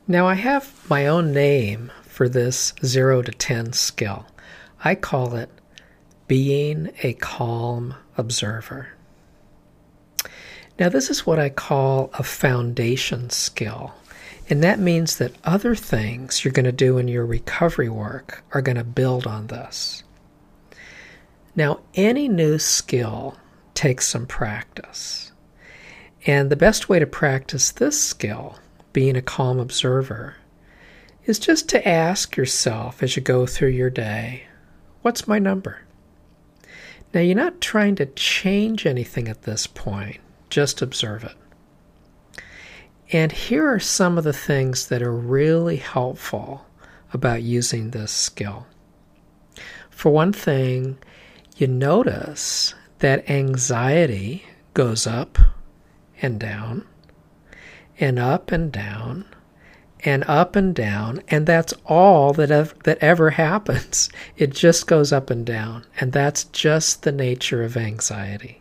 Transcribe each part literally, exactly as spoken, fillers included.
Now I have my own name for this zero to ten skill. I call it being a calm observer. Now this is what I call a foundation skill. And that means that other things you're going to do in your recovery work are going to build on this. Now, any new skill takes some practice. And the best way to practice this skill, being a calm observer, is just to ask yourself as you go through your day, what's my number? Now, you're not trying to change anything at this point, just observe it. And here are some of the things that are really helpful about using this skill. For one thing, you notice that anxiety goes up and down, and up and down, and up and down, and that's all that ev- that ever happens. It just goes up and down, and that's just the nature of anxiety.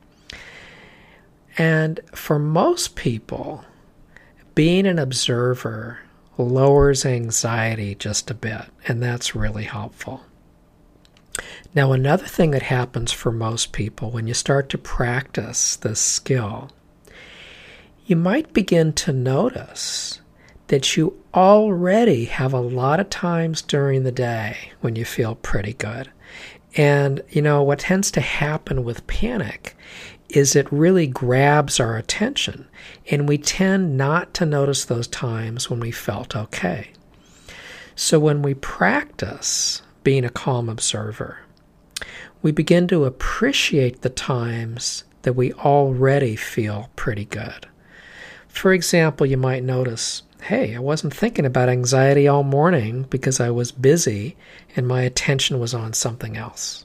And for most people, being an observer lowers anxiety just a bit, and that's really helpful. Now, another thing that happens for most people when you start to practice this skill, you might begin to notice that you already have a lot of times during the day when you feel pretty good. And, you know, what tends to happen with panic is it really grabs our attention, and we tend not to notice those times when we felt okay. So when we practice being a calm observer, we begin to appreciate the times that we already feel pretty good. For example, you might notice, hey, I wasn't thinking about anxiety all morning because I was busy and my attention was on something else.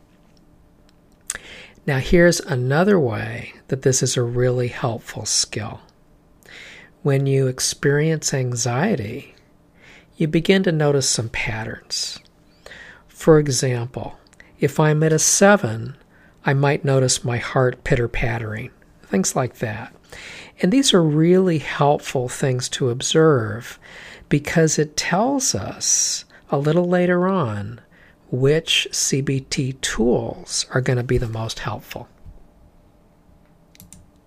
Now, here's another way that this is a really helpful skill. When you experience anxiety, you begin to notice some patterns. For example, if I'm at a seven, I might notice my heart pitter-pattering, things like that. And these are really helpful things to observe because it tells us a little later on which C B T tools are going to be the most helpful.